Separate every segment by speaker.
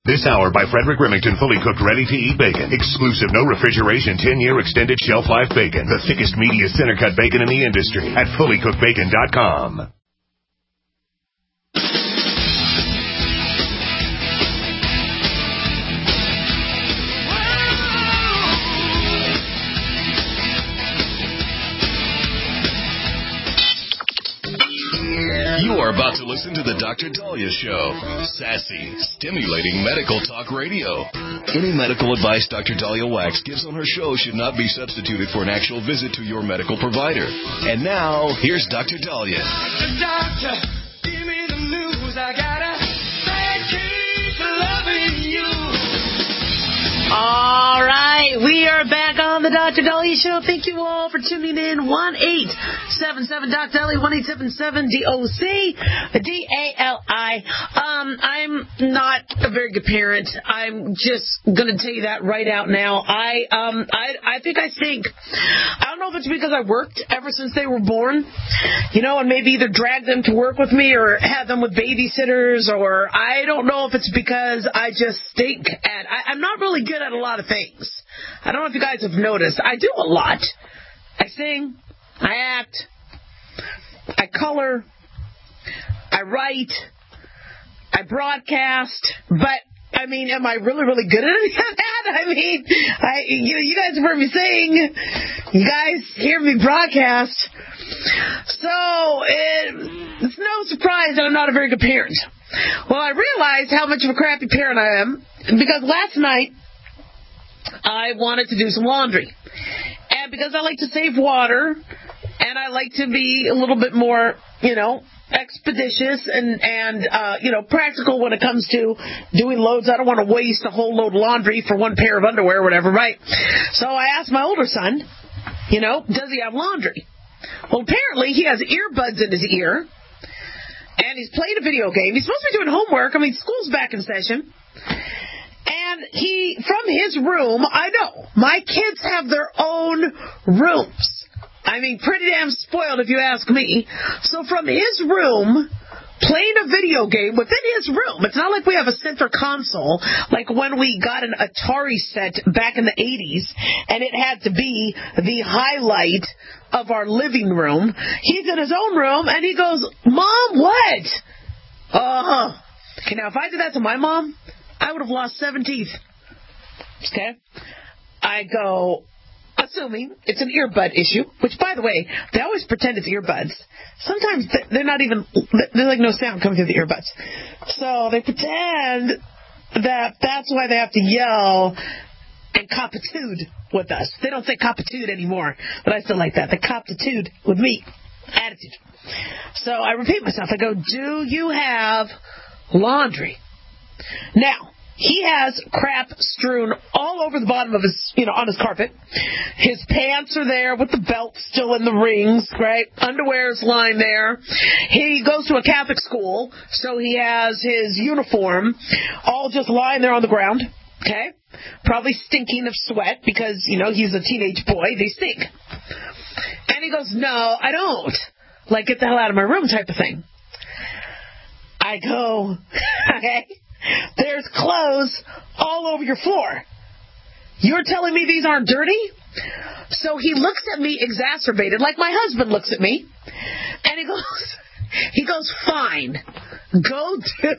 Speaker 1: This hour by Frederick Remington, fully cooked, ready-to-eat bacon. Exclusive, no refrigeration, 10-year extended shelf life bacon. The thickest, meatiest center-cut bacon in the industry at fullycookedbacon.com.
Speaker 2: You are about to listen to the Dr. Dahlia Show. Sassy, stimulating medical talk radio. Any medical advice Dr. Dahlia Wax gives on her show should not be substituted for an actual visit to your medical provider. And now, here's Dr. Dahlia.
Speaker 3: Doctor, give me the news. I gotta keep loving you.
Speaker 4: All right, we are back on the Dr. Dahlia Show. Thank you all for tuning in. 1-877-Dr. Dahlia, 1-877-DOC-DALI. I'm not a very good parent. I'm just going to tell you that right out now. I think I stink. I don't know if it's because I worked ever since they were born, and maybe either dragged them to work with me or had them with babysitters, or I don't know if it's because I just stink at. I'm not really good at a lot of things. I don't know if you guys have noticed. I do a lot. I sing, I act, I color, I write, I broadcast, but am I really, really good at any of that? You guys have heard me sing. You guys hear me broadcast. So it's no surprise that I'm not a very good parent. Well, I realized how much of a crappy parent I am because last night I wanted to do some laundry. And because I like to save water and I like to be a little bit more, expeditious and practical when it comes to doing loads. I don't want to waste a whole load of laundry for one pair of underwear or whatever, right? So I asked my older son, does he have laundry? Well, apparently he has earbuds in his ear, and he's playing a video game. He's supposed to be doing homework. School's back in session. And from his room, I know, my kids have their own rooms. Pretty damn spoiled if you ask me. So from his room, playing a video game within his room. It's not like we have a center console, like when we got an Atari set back in the 80s, and it had to be the highlight of our living room. He's in his own room, and he goes, Mom, what? Okay, now if I did that to my mom, I would have lost 7 teeth. Okay? I go, assuming it's an earbud issue, which, by the way, they always pretend it's earbuds. Sometimes they're not even, there's like no sound coming through the earbuds. So they pretend that that's why they have to yell and copitude with us. They don't say copitude anymore, but I still like that. The copitude with me. Attitude. So I repeat myself. I go, do you have laundry? Now, he has crap strewn all over the bottom of his, on his carpet. His pants are there with the belt still in the rings, right? Underwear's lying there. He goes to a Catholic school, so he has his uniform all just lying there on the ground, okay? Probably stinking of sweat because, he's a teenage boy. They stink. And he goes, no, I don't. Like, get the hell out of my room type of thing. I go, okay? There's clothes all over your floor. You're telling me these aren't dirty? So he looks at me exacerbated, like my husband looks at me, and he goes, fine, go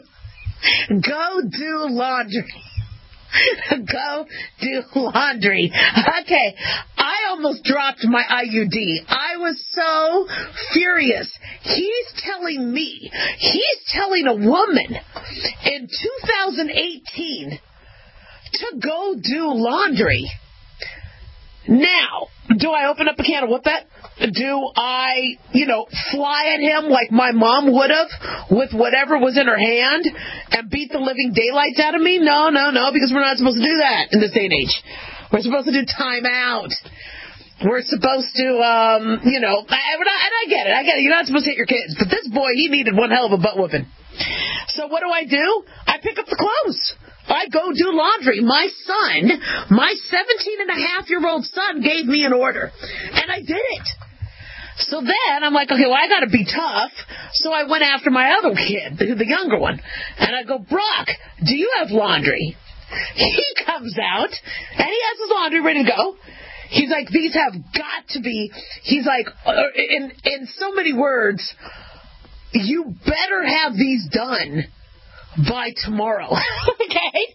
Speaker 4: do laundry. Go do laundry. Okay, I almost dropped my IUD. I was so furious. He's telling a woman in 2018 to go do laundry. Now, do I open up a can of whoop-at? Do I, fly at him like my mom would have with whatever was in her hand and beat the living daylights out of me? No, because we're not supposed to do that in this day and age. We're supposed to do time out. We're supposed to, and I get it. You're not supposed to hit your kids. But this boy, he needed one hell of a butt whooping. So what do? I pick up the clothes. I go do laundry. My 17-and-a-half-year-old son gave me an order, and I did it. So then I'm like, okay, well, I got to be tough. So I went after my other kid, the younger one. And I go, Brock, do you have laundry? He comes out, and he has his laundry ready to go. He's like, these have got to be, he's like, in so many words, you better have these done by tomorrow. Okay?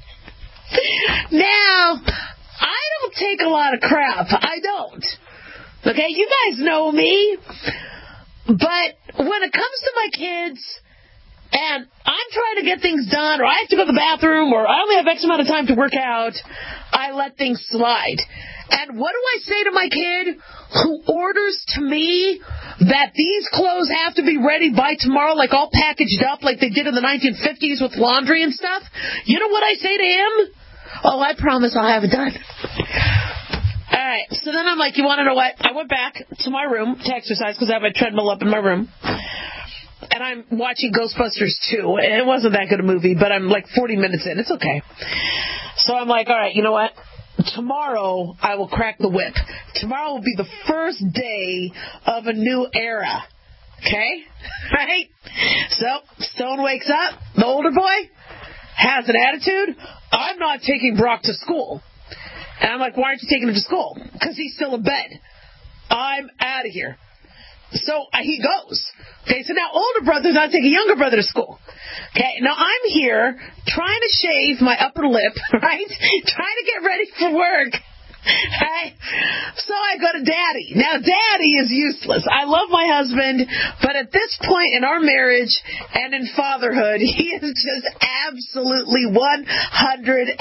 Speaker 4: Now, I don't take a lot of crap. I don't. Okay? You guys know me. But when it comes to my kids, and I'm trying to get things done, or I have to go to the bathroom, or I only have X amount of time to work out, I let things slide. And what do I say to my kid who orders to me that these clothes have to be ready by tomorrow, like all packaged up like they did in the 1950s with laundry and stuff? You know what I say to him? Oh, I promise I'll have it done. All right, so then I'm like, you want to know what? I went back to my room to exercise because I have my treadmill up in my room. And I'm watching Ghostbusters 2. It wasn't that good a movie, but I'm like 40 minutes in. It's okay. So I'm like, all right, you know what? Tomorrow I will crack the whip. Tomorrow will be the first day of a new era. Okay? Right? So, Stone wakes up. The older boy has an attitude. I'm not taking Brock to school. And I'm like, why aren't you taking him to school? Because he's still in bed. I'm out of here. So he goes. Okay, so now older brother's not taking younger brother to school. Okay, now I'm here trying to shave my upper lip, right? Trying to get ready for work. Right? So I go to Daddy. Now, Daddy is useless. I love my husband, but at this point in our marriage and in fatherhood, he is just absolutely 170%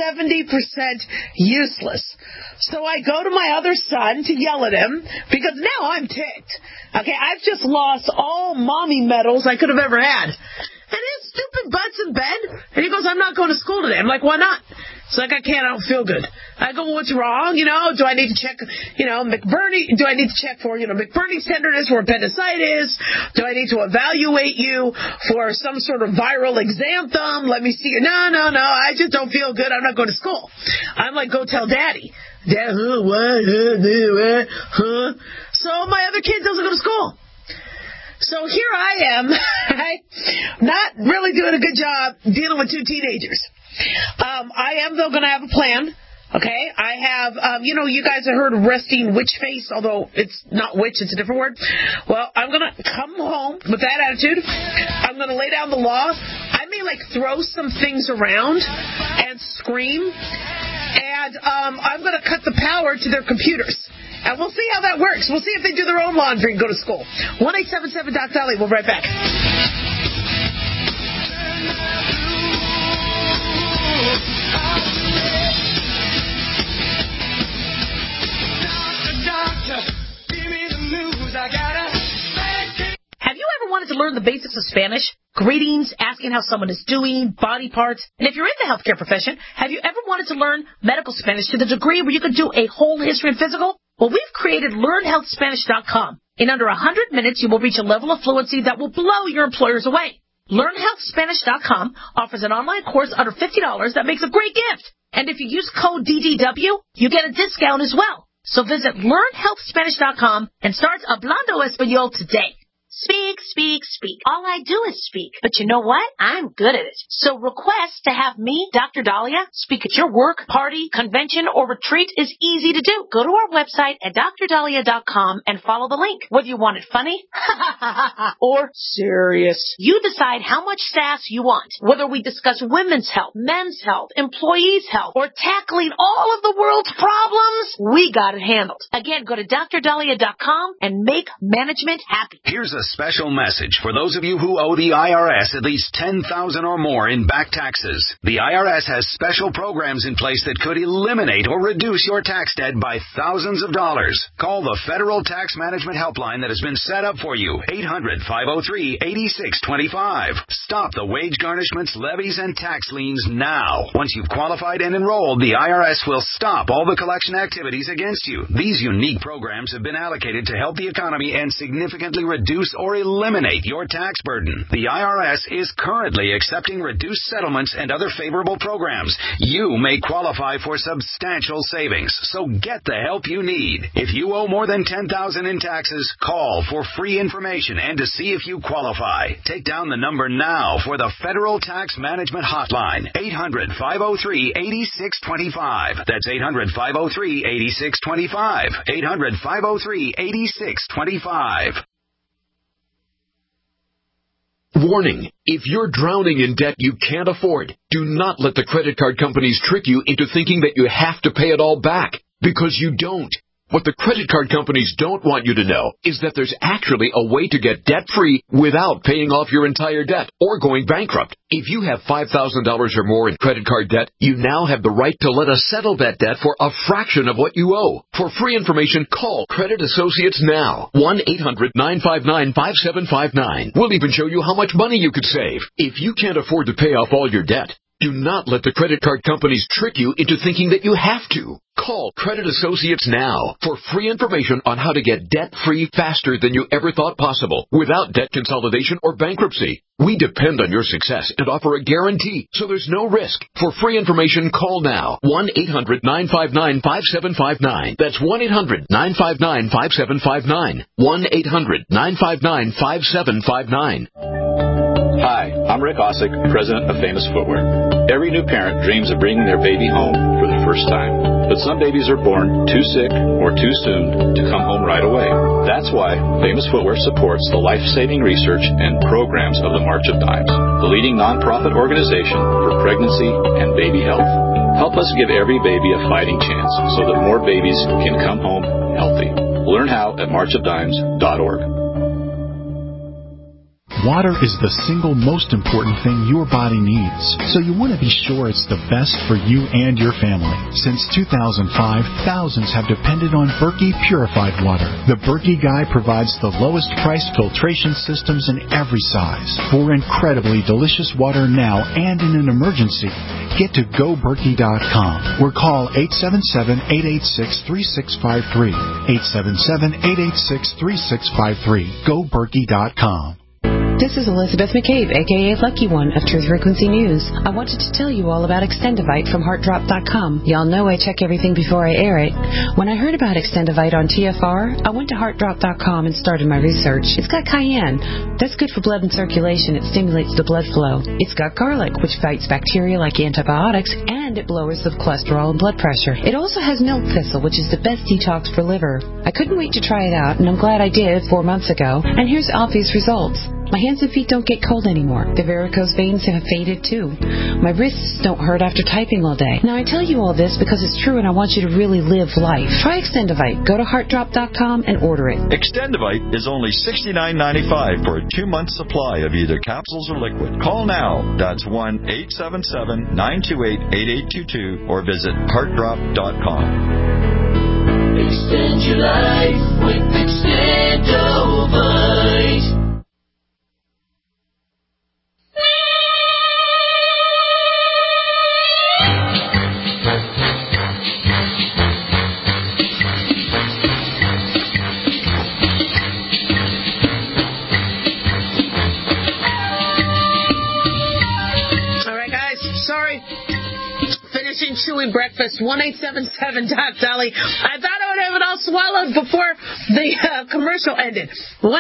Speaker 4: useless. So I go to my other son to yell at him because now I'm ticked. Okay, I've just lost all mommy medals I could have ever had. And his stupid butt's in bed, and he goes, I'm not going to school today. I'm like, why not? It's like, I don't feel good. I go, well, what's wrong? Do I need to check, McBurney, do I need to check for, McBurney's tenderness or appendicitis? Do I need to evaluate you for some sort of viral exanthem? Let me see you. No, I just don't feel good. I'm not going to school. I'm like, go tell Daddy. Dad, what? So my other kid doesn't go to school. So here I am, right? Not really doing a good job dealing with two teenagers. I am, though, going to have a plan. Okay? I have, you guys have heard of resting witch face, although it's not witch, it's a different word. Well, I'm going to come home with that attitude. I'm going to lay down the law. I may, throw some things around and scream. And I'm going to cut the power to their computers. And we'll see how that works. We'll see if they do their own laundry and go to school. 1-877-Doc-Dolly. We'll be right back. Have you ever wanted to learn the basics of Spanish? Greetings, asking how someone is doing, body parts. And if you're in the healthcare profession, have you ever wanted to learn medical Spanish to the degree where you can do a whole history and physical? Well, we've created LearnHealthSpanish.com. In under 100 minutes, you will reach a level of fluency that will blow your employers away. LearnHealthSpanish.com offers an online course under $50 that makes a great gift. And if you use code DDW, you get a discount as well. So visit LearnHealthSpanish.com and start Hablando Español today. Speak, speak, speak. All I do is speak. But you know what? I'm good at it. So request to have me, Dr. Dahlia, speak at your work, party, convention, or retreat is easy to do. Go to our website at drdahlia.com and follow the link. Whether you want it funny or serious, you decide how much sass you want. Whether we discuss women's health, men's health, employees' health, or tackling all of the world's problems, we got it handled. Again, go to drdahlia.com and make management happy.
Speaker 5: Here's a special message for those of you who owe the IRS at least $10,000 or more in back taxes. The IRS has special programs in place that could eliminate or reduce your tax debt by thousands of dollars. Call the Federal Tax Management Helpline that has been set up for you, 800-503-8625. Stop the wage garnishments, levies, and tax liens now. Once you've qualified and enrolled, the IRS will stop all the collection activities against you. These unique programs have been allocated to help the economy and significantly reduce or eliminate your tax burden. The IRS is currently accepting reduced settlements and other favorable programs. You may qualify for substantial savings, so get the help you need. If you owe more than $10,000 in taxes, call for free information and to see if you qualify. Take down the number now for the Federal Tax Management Hotline, 800-503-8625. That's 800-503-8625. 800-503-8625.
Speaker 6: Warning, if you're drowning in debt you can't afford, do not let the credit card companies trick you into thinking that you have to pay it all back, because you don't. What the credit card companies don't want you to know is that there's actually a way to get debt-free without paying off your entire debt or going bankrupt. If you have $5,000 or more in credit card debt, you now have the right to let us settle that debt for a fraction of what you owe. For free information, call Credit Associates now. 1-800-959-5759. We'll even show you how much money you could save. If you can't afford to pay off all your debt, do not let the credit card companies trick you into thinking that you have to. Call Credit Associates now for free information on how to get debt-free faster than you ever thought possible without debt consolidation or bankruptcy. We depend on your success and offer a guarantee, so there's no risk. For free information, call now. 1-800-959-5759. That's 1-800-959-5759. 1-800-959-5759.
Speaker 7: Hi, I'm Rick Osick, president of Famous Footwear. Every new parent dreams of bringing their baby home for the first time. But some babies are born too sick or too soon to come home right away. That's why Famous Footwear supports the life-saving research and programs of the March of Dimes, the leading nonprofit organization for pregnancy and baby health. Help us give every baby a fighting chance so that more babies can come home healthy. Learn how at marchofdimes.org.
Speaker 8: Water is the single most important thing your body needs, so you want to be sure it's the best for you and your family. Since 2005, thousands have depended on Berkey purified water. The Berkey Guy provides the lowest priced filtration systems in every size. For incredibly delicious water now and in an emergency, get to GoBerkey.com or call 877-886-3653. 877-886-3653. GoBerkey.com.
Speaker 9: This is Elizabeth McCabe, a.k.a. Lucky One of Truth Frequency News. I wanted to tell you all about Extendivite from HeartDrop.com. Y'all know I check everything before I air it. When I heard about Extendivite on TFR, I went to HeartDrop.com and started my research. It's got cayenne. That's good for blood and circulation. It stimulates the blood flow. It's got garlic, which fights bacteria like antibiotics, and it lowers the cholesterol and blood pressure. It also has milk thistle, which is the best detox for liver. I couldn't wait to try it out, and I'm glad I did 4 months ago. And here's obvious results. My hands and feet don't get cold anymore. The varicose veins have faded too. My wrists don't hurt after typing all day. Now I tell you all this because it's true and I want you to really live life. Try Extendivite. Go to HeartDrop.com and order it.
Speaker 10: Extendivite is only $69.95 for a 2-month supply of either capsules or liquid. Call now. That's 1-877-928-8822 or visit HeartDrop.com.
Speaker 3: Extend your life with Extendivite.
Speaker 4: Chewing breakfast, 1-877-Doc-Dolly. I thought I would have it all swallowed before the commercial ended.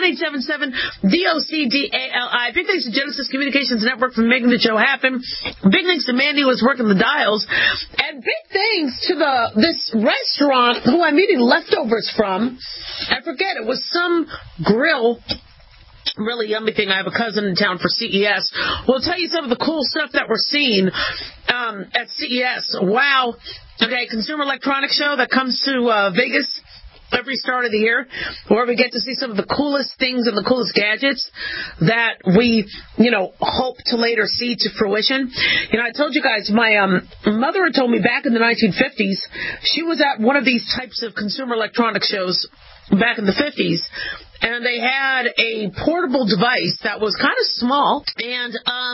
Speaker 4: 1-877-DOCDALI. Big thanks to Genesis Communications Network for making the show happen. Big thanks to Mandy who was working the dials. And big thanks to this restaurant who I'm eating leftovers from. I forget, it was some grill. Really yummy thing. I have a cousin in town for CES. We'll tell you some of the cool stuff that we're seeing at CES. Wow. Okay, Consumer Electronics Show that comes to Vegas every start of the year, where we get to see some of the coolest things and the coolest gadgets that we, hope to later see to fruition. I told you guys, my mother had told me back in the 1950s, she was at one of these types of consumer electronics shows back in the 50s, and they had a portable device that was kind of small and,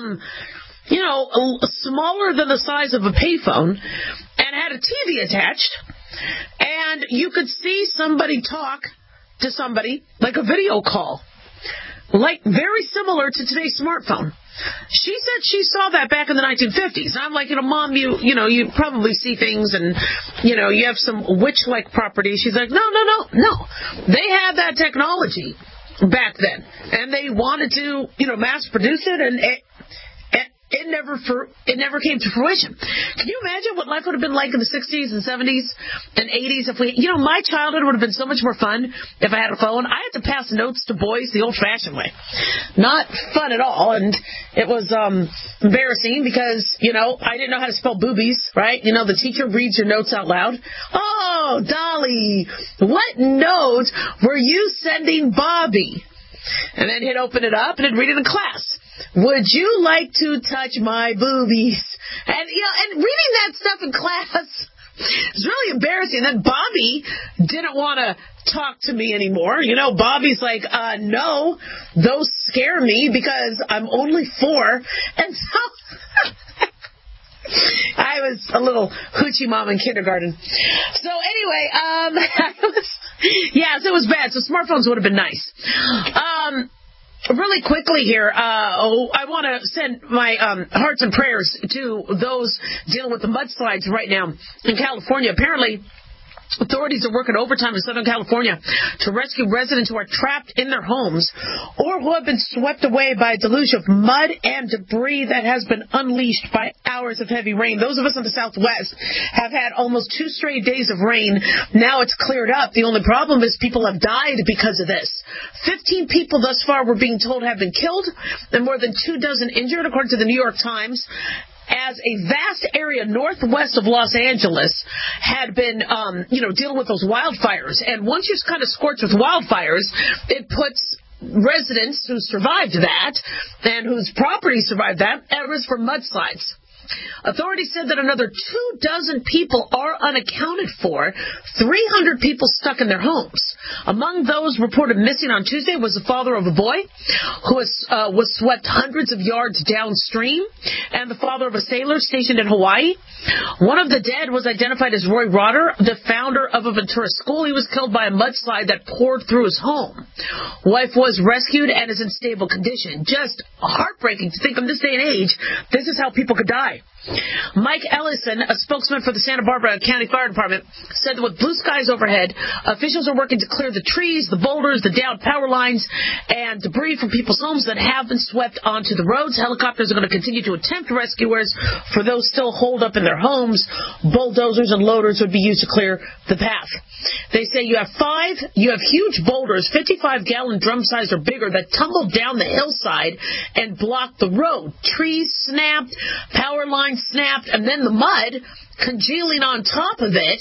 Speaker 4: smaller than the size of a payphone, and had a TV attached, and you could see somebody talk to somebody like a video call. like very similar to today's smartphone. She said she saw that back in the 1950s. I'm like, Mom, you probably see things and, you have some witch-like properties. She's like, no. They had that technology back then, and they wanted to, mass produce it, and it never came to fruition. Can you imagine what life would have been like in the 60s and 70s and 80s if we, my childhood would have been so much more fun if I had a phone. I had to pass notes to boys the old-fashioned way. Not fun at all, and it was embarrassing because, I didn't know how to spell boobies, right? The teacher reads your notes out loud. Oh, Dolly, what note were you sending Bobby? And then he'd open it up and he'd read it in class. Would you like to touch my boobies? And, and reading that stuff in class is really embarrassing. And then Bobby didn't want to talk to me anymore. Bobby's like, no, those scare me because I'm only 4. And so I was a little hoochie mom in kindergarten. So anyway, it was bad. So smartphones would have been nice. Really quickly here, I want to send my hearts and prayers to those dealing with the mudslides right now in California. Apparently, authorities are working overtime in Southern California to rescue residents who are trapped in their homes or who have been swept away by a deluge of mud and debris that has been unleashed by hours of heavy rain. Those of us in the Southwest have had almost 2 straight days of rain. Now it's cleared up. The only problem is people have died because of this. 15 people thus far, we're being told, have been killed and more than 24 injured, according to the New York Times, as a vast area northwest of Los Angeles had been, dealing with those wildfires. And once you're kind of scorched with wildfires, it puts residents who survived that and whose property survived that at risk for mudslides. Authorities said that another 24 people are unaccounted for, 300 people stuck in their homes. Among those reported missing on Tuesday was the father of a boy who was swept hundreds of yards downstream, and the father of a sailor stationed in Hawaii. One of the dead was identified as Roy Rotter, the founder of a Ventura school. He was killed by a mudslide that poured through his home. Wife was rescued and is in stable condition. Just heartbreaking to think in this day and age, this is how people could die. Mike Ellison, a spokesman for the Santa Barbara County Fire Department, said that with blue skies overhead, officials are working to clear the trees, the boulders, the downed power lines, and debris from people's homes that have been swept onto the roads. Helicopters are going to continue to attempt rescuers for those still holed up in their homes. Bulldozers and loaders would be used to clear the path. They say you have huge boulders, 55-gallon drum size or bigger, that tumbled down the hillside and blocked the road. Trees snapped, power lines snapped, and then the mud congealing on top of it.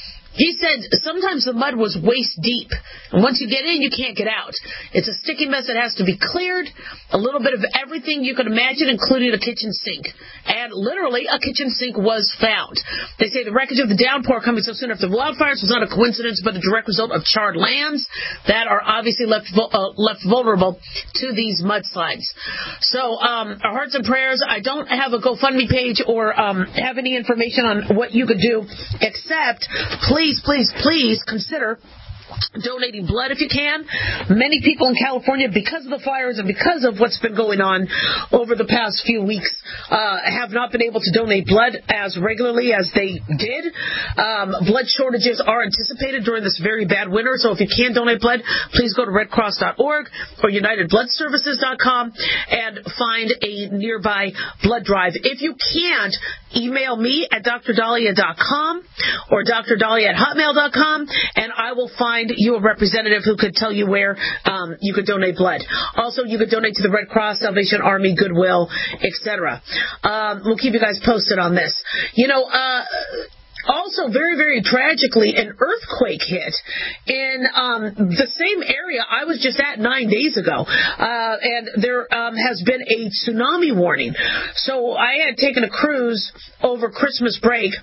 Speaker 4: He said sometimes the mud was waist deep, and once you get in, you can't get out. It's a sticky mess that has to be cleared, a little bit of everything you could imagine, including a kitchen sink. And literally, a kitchen sink was found. They say the wreckage of the downpour coming so soon after the wildfires was not a coincidence, but a direct result of charred lands that are obviously left vulnerable to these mudslides. So, our hearts and prayers. I don't have a GoFundMe page or have any information on what you could do, except please consider donating blood if you can. Many people in California, because of the fires and because of what's been going on over the past few weeks, have not been able to donate blood as regularly as they did. Blood shortages are anticipated during this very bad winter, so if you can donate blood, please go to redcross.org or unitedbloodservices.com and find a nearby blood drive. If you can't, email me at drdahlia.com or drdahlia@hotmail.com, and I will find you a representative who could tell you where you could donate blood. Also, you could donate to the Red Cross, Salvation Army, Goodwill, etc. We'll keep you guys posted on this. Also, very, very tragically, an earthquake hit in the same area I was just at 9 days ago. And there has been a tsunami warning. So I had taken a cruise over Christmas break.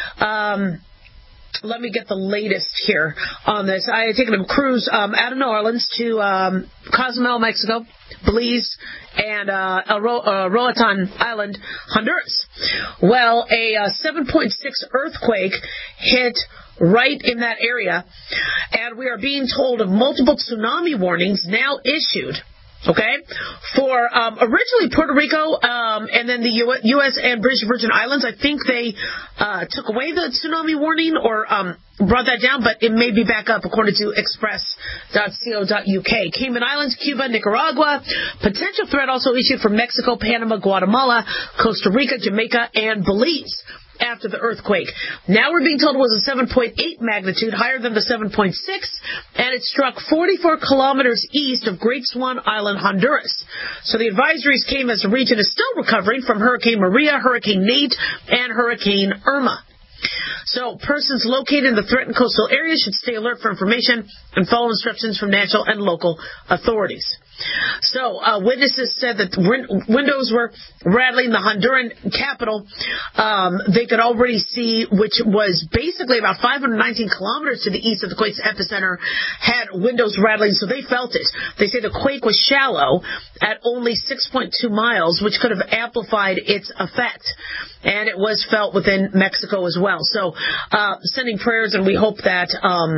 Speaker 4: Let me get the latest here on this. I had taken a cruise out of New Orleans to Cozumel, Mexico, Belize, and Roatan Island, Honduras. Well, a 7.6 earthquake hit right in that area, and we are being told of multiple tsunami warnings now issued Okay, for originally Puerto Rico and then the U.S. and British Virgin Islands, I think they took away the tsunami warning or brought that down, but it may be back up according to express.co.uk. Cayman Islands, Cuba, Nicaragua. Potential threat also issued for Mexico, Panama, Guatemala, Costa Rica, Jamaica, and Belize after the earthquake. Now we're being told it was a 7.8 magnitude, higher than the 7.6, and it struck 44 kilometers east of Great Swan Island, Honduras. So the advisories came as the region is still recovering from Hurricane Maria, Hurricane Nate, and Hurricane Irma. So persons located in the threatened coastal areas should stay alert for information and follow instructions from national and local authorities. So witnesses said that windows were rattling the Honduran capital. They could already see, which was basically about 519 kilometers to the east of the quake's epicenter, had windows rattling, so they felt it. They say the quake was shallow at only 6.2 miles, which could have amplified its effect. And it was felt within Mexico as well. So sending prayers, and we hope that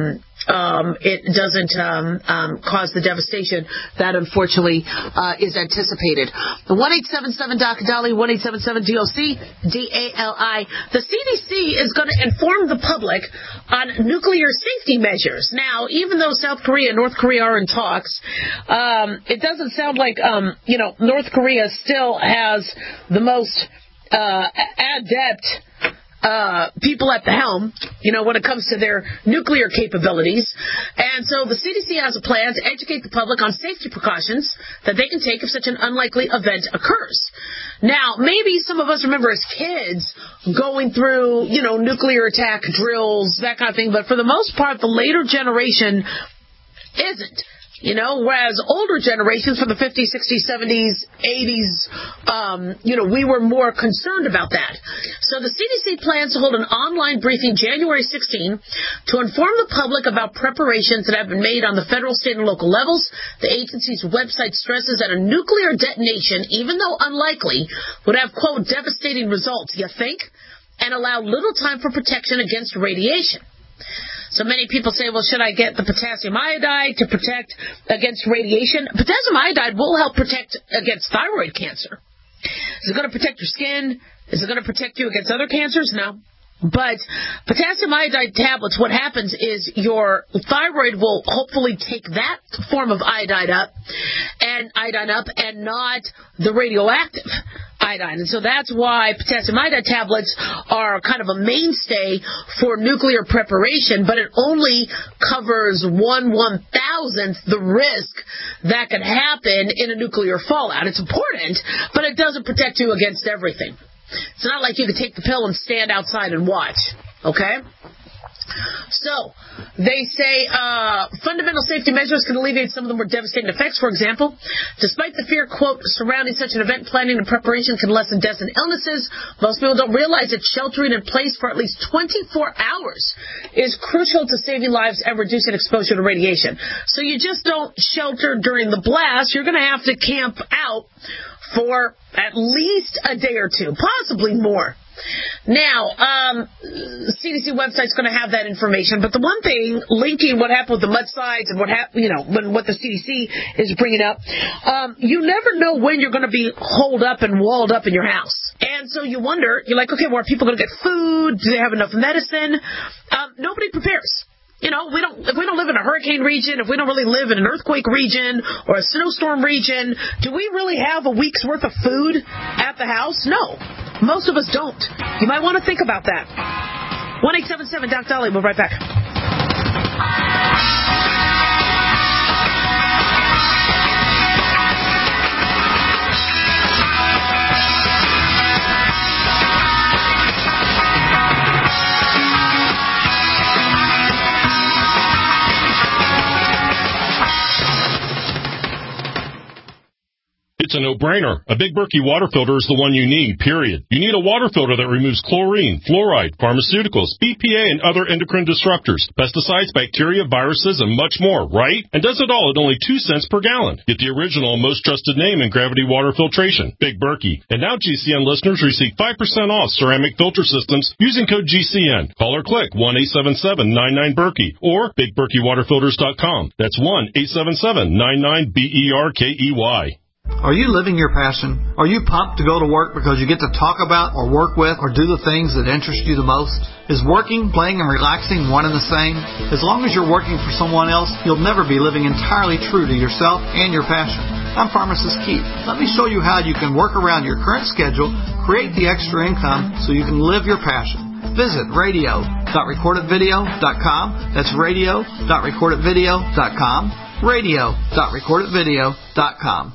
Speaker 4: it doesn't cause the devastation that unfortunately is anticipated. The 1-877-DOC-DALI, 1-877-DOC-DALI. The CDC is going to inform the public on nuclear safety measures. Now, even though South Korea and North Korea are in talks, it doesn't sound like North Korea still has the most adept people at the helm, when it comes to their nuclear capabilities. And so the CDC has a plan to educate the public on safety precautions that they can take if such an unlikely event occurs. Now, maybe some of us remember as kids going through, nuclear attack drills, that kind of thing, but for the most part, the later generation isn't. Whereas older generations from the 50s, 60s, 70s, 80s, we were more concerned about that. So the CDC plans to hold an online briefing January 16 to inform the public about preparations that have been made on the federal, state, and local levels. The agency's website stresses that a nuclear detonation, even though unlikely, would have, quote, devastating results, you think, and allow little time for protection against radiation. So many people say, well, should I get the potassium iodide to protect against radiation? Potassium iodide will help protect against thyroid cancer. Is it going to protect your skin? Is it going to protect you against other cancers? No. But potassium iodide tablets, what happens is your thyroid will hopefully take that form of iodine up and not the radioactive iodine. And so that's why potassium iodide tablets are kind of a mainstay for nuclear preparation, but it only covers 1/1000th the risk that could happen in a nuclear fallout. It's important, but it doesn't protect you against everything. It's not like you can take the pill and stand outside and watch, okay? So, they say fundamental safety measures can alleviate some of the more devastating effects. For example, despite the fear, quote, surrounding such an event, planning and preparation can lessen deaths and illnesses. Most people don't realize that sheltering in place for at least 24 hours is crucial to saving lives and reducing exposure to radiation. So you just don't shelter during the blast. You're going to have to camp out for at least a day or two, possibly more. Now, CDC website's going to have that information, but the one thing linking what happened with the mudslides and what the CDC is bringing up, you never know when you're going to be holed up and walled up in your house. And so you wonder, you're like, okay, well, are people going to get food? Do they have enough medicine? Nobody prepares. If we don't live in a hurricane region, if we don't really live in an earthquake region or a snowstorm region, do we really have a week's worth of food at the house? No. Most of us don't. You might want to think about that. 1-877-DOC-DOLLY. We'll be right back.
Speaker 10: It's
Speaker 11: It's a no-brainer. A Big Berkey water filter is the one you need, period. You need a water filter that removes chlorine, fluoride, pharmaceuticals, BPA, and other endocrine disruptors, pesticides, bacteria, viruses, and much more, right? And does it all at only 2 cents per gallon. Get the original and most trusted name in gravity water filtration, Big Berkey. And now GCN listeners receive 5% off ceramic filter systems using code GCN. Call or click 1-877-99-BERKEY or BigBerkeyWaterFilters.com. That's 1-877-99-BERKEY.
Speaker 12: Are you living your passion? Are you pumped to go to work because you get to talk about or work with or do the things that interest you the most? Is working, playing, and relaxing one and the same? As long as you're working for someone else, you'll never be living entirely true to yourself and your passion. I'm Pharmacist Keith. Let me show you how you can work around your current schedule, create the extra income so you can live your passion. Visit radio.recordedvideo.com. That's radio.recordedvideo.com. radio.recordedvideo.com.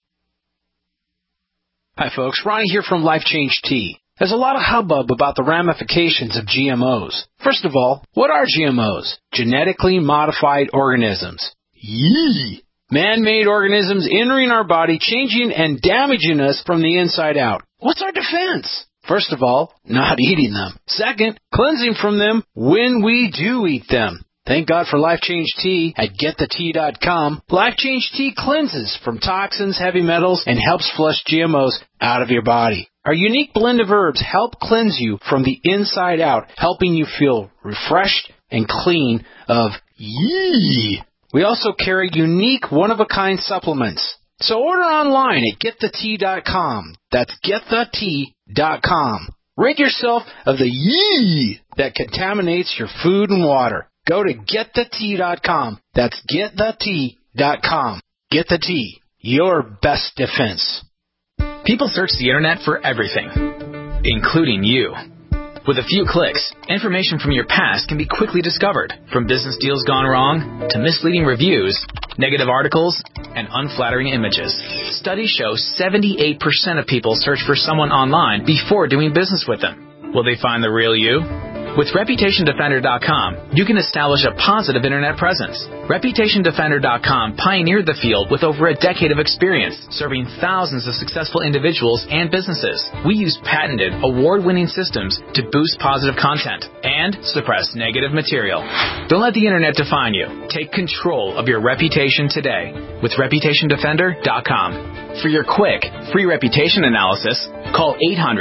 Speaker 13: Hi folks, Ronnie here from Life Change Tea. There's a lot of hubbub about the ramifications of GMOs. First of all, what are GMOs? Genetically modified organisms. Yee! Man-made organisms entering our body, changing and damaging us from the inside out. What's our defense? First of all, not eating them. Second, cleansing from them when we do eat them. Thank God for Life Change Tea at GetTheTea.com. Life Change Tea cleanses from toxins, heavy metals, and helps flush GMOs out of your body. Our unique blend of herbs help cleanse you from the inside out, helping you feel refreshed and clean of yee. We also carry unique one-of-a-kind supplements. So order online at GetTheTea.com. That's GetTheTea.com. Rid yourself of the yee that contaminates your food and water. Go to GetTheTea.com. That's GetTheTea.com. Get the Tea, your best defense.
Speaker 14: People search the internet for everything, including you. With a few clicks, information from your past can be quickly discovered, from business deals gone wrong to misleading reviews, negative articles, and unflattering images. Studies show 78% of people search for someone online before doing business with them. Will they find the real you? With ReputationDefender.com, you can establish a positive internet presence. ReputationDefender.com pioneered the field with over a decade of experience, serving thousands of successful individuals and businesses. We use patented, award-winning systems to boost positive content and suppress negative material. Don't let the internet define you. Take control of your reputation today with ReputationDefender.com. For your quick, free reputation analysis, call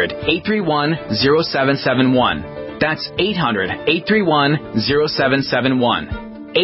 Speaker 14: 800-831-0771. That's 800-831-0771.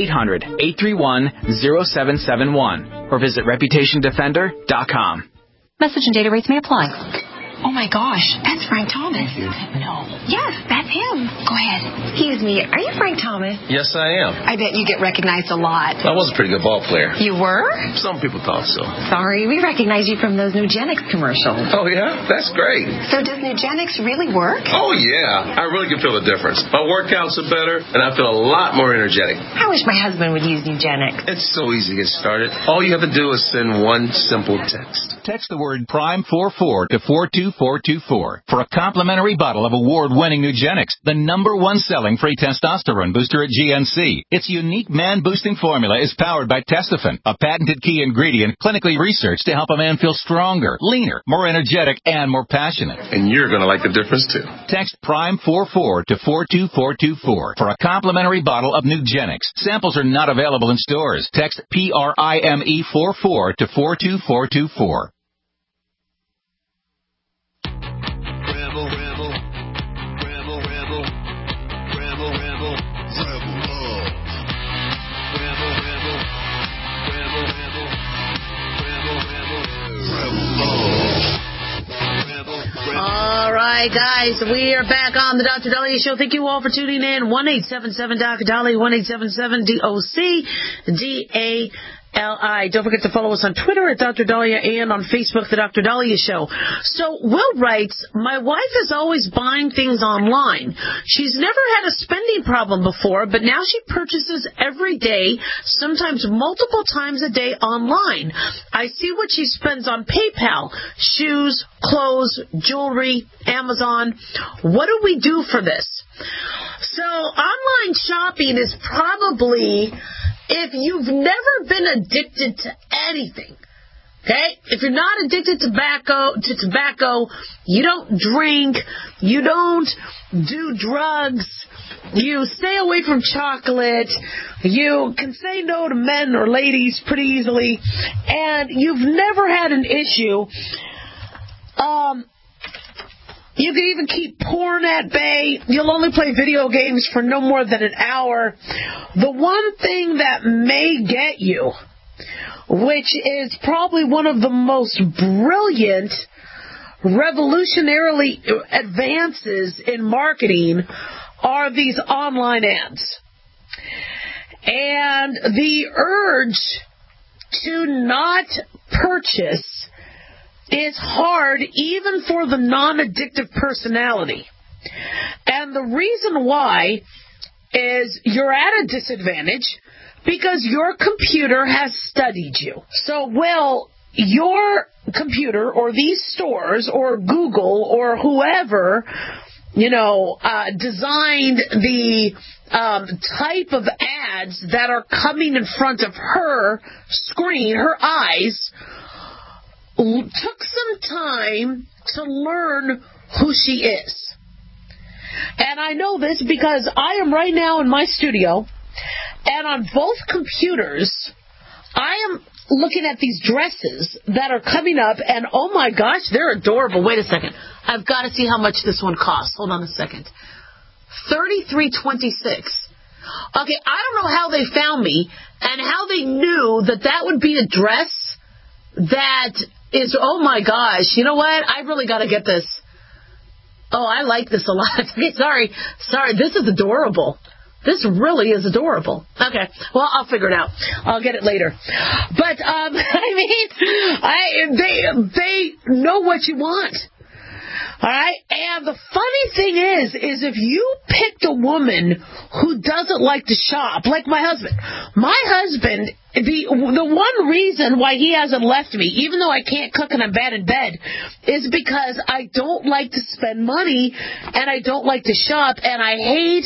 Speaker 14: 800-831-0771. Or visit ReputationDefender.com.
Speaker 15: Message and data rates may apply. Oh my gosh, that's Frank Thomas. No. Yes, that's him. Go ahead. Excuse me, are you Frank Thomas?
Speaker 16: Yes, I am.
Speaker 15: I bet you get recognized a lot.
Speaker 16: I was a pretty good ball player.
Speaker 15: You were?
Speaker 16: Some people thought so.
Speaker 15: Sorry, we recognize you from those Nugenix commercials.
Speaker 16: Oh, yeah? That's great.
Speaker 15: So does Nugenix really work?
Speaker 16: Oh, yeah. I really can feel the difference. My workouts are better, and I feel a lot more energetic.
Speaker 15: I wish my husband would use Nugenix.
Speaker 16: It's so easy to get started. All you have to do is send one simple text.
Speaker 17: Text the word PRIME44 to 42424 for a complimentary bottle of award-winning Nugenix, the #1 selling free testosterone booster at GNC. Its unique man-boosting formula is powered by Testofen, a patented key ingredient clinically researched to help a man feel stronger, leaner, more energetic, and more passionate.
Speaker 16: And you're going to like the difference, too.
Speaker 17: Text PRIME44 to 42424 for a complimentary bottle of Nugenix. Samples are not available in stores. Text PRIME44 to 42424.
Speaker 4: All right, guys, we are back on the Dr. Dahlia Show. Thank you all for tuning in. 1-877-DOC-DAHLIA, 1-877-DOC-DALI. Don't forget to follow us on Twitter at Dr. Dahlia and on Facebook, The Dr. Dahlia Show. So Will writes, my wife is always buying things online. She's never had a spending problem before, but now she purchases every day, sometimes multiple times a day online. I see what she spends on PayPal, shoes, clothes, jewelry, Amazon. What do we do for this? So online shopping is probably... if you've never been addicted to anything, Okay? If you're not addicted to tobacco, you don't drink, you don't do drugs, you stay away from chocolate, you can say no to men or ladies pretty easily, and you've never had an issue, you can even keep porn at bay. You'll only play video games for no more than an hour. The one thing that may get you, which is probably one of the most brilliant, revolutionary advances in marketing, are these online ads. And the urge to not purchase is hard even for the non-addictive personality. And the reason why is you're at a disadvantage because your computer has studied you. So, your computer or these stores or Google or whoever, designed the type of ads that are coming in front of her screen, her eyes, took some time to learn who she is. And I know this because I am right now in my studio, and on both computers, I am looking at these dresses that are coming up, and oh my gosh, they're adorable. Wait a second. I've got to see how much this one costs. Hold on a second. $33.26. Okay, I don't know how they found me and how they knew that would be a dress that is, oh my gosh, you know what? I really got to get this. Oh, I like this a lot. Okay, sorry, this is adorable. This really is adorable. Okay, well, I'll figure it out. I'll get it later. But, they know what you want. All right? And the funny thing is if you picked a woman who doesn't like to shop, like my husband. My husband, the one reason why he hasn't left me, even though I can't cook and I'm bad in bed, is because I don't like to spend money and I don't like to shop, and I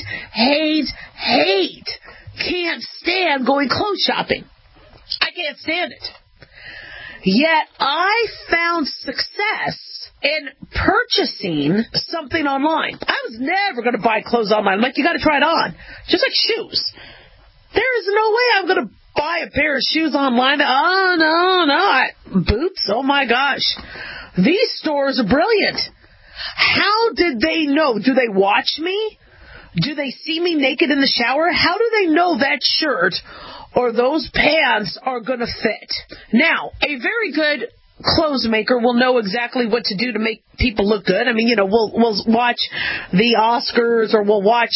Speaker 4: can't stand going clothes shopping. I can't stand it. Yet I found success in purchasing something online. I was never going to buy clothes online. I'm like, you got to try it on. Just like shoes. There is no way I'm going to buy a pair of shoes online. Oh, no. Boots? Oh, my gosh. These stores are brilliant. How did they know? Do they watch me? Do they see me naked in the shower? How do they know that shirt or those pants are going to fit? Now, a very good clothes maker will know exactly what to do to make people look good. I mean, we'll watch the Oscars, or we'll watch,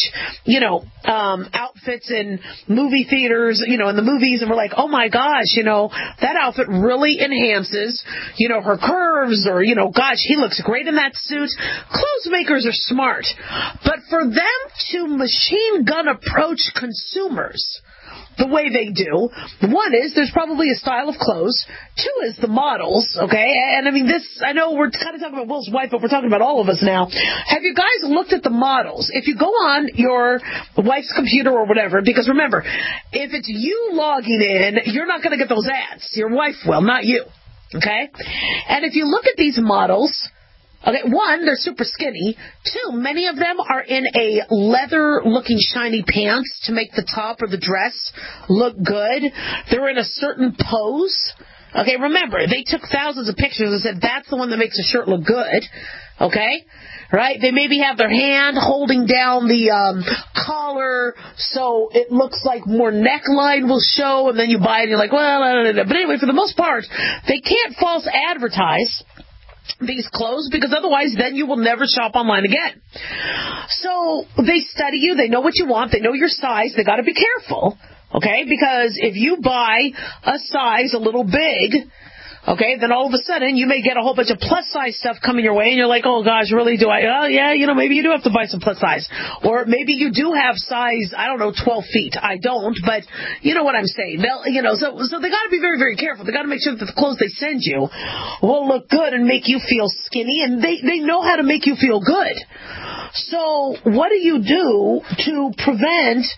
Speaker 4: outfits in movie theaters, in the movies, and we're like, oh my gosh, that outfit really enhances, her curves, or, gosh, he looks great in that suit. Clothes makers are smart. But for them to machine gun approach consumers the way they do, one is there's probably a style of clothes. Two is the models, okay? And I know we're kind of talking about Will's wife, but we're talking about all of us now. Have you guys looked at the models? If you go on your wife's computer or whatever, because remember, if it's you logging in, you're not going to get those ads. Your wife will, not you, okay? And if you look at these models, okay, one, they're super skinny. Two, many of them are in a leather-looking shiny pants to make the top or the dress look good. They're in a certain pose. Okay, remember, they took thousands of pictures and said, that's the one that makes a shirt look good. Okay? Right? They maybe have their hand holding down the collar so it looks like more neckline will show, and then you buy it and you're like, well, but anyway, for the most part, they can't false advertise these clothes, because otherwise then you will never shop online again. So they study you, they know what you want, they know your size, they got to be careful, okay? Because if you buy a size a little big, okay, then all of a sudden you may get a whole bunch of plus size stuff coming your way, and you're like, oh gosh, really, do I? Oh yeah, maybe you do have to buy some plus size. Or maybe you do have size, 12 feet. I don't, but you know what I'm saying. So they got to be very, very careful. They got to make sure that the clothes they send you will look good and make you feel skinny, and they know how to make you feel good. So what do you do to prevent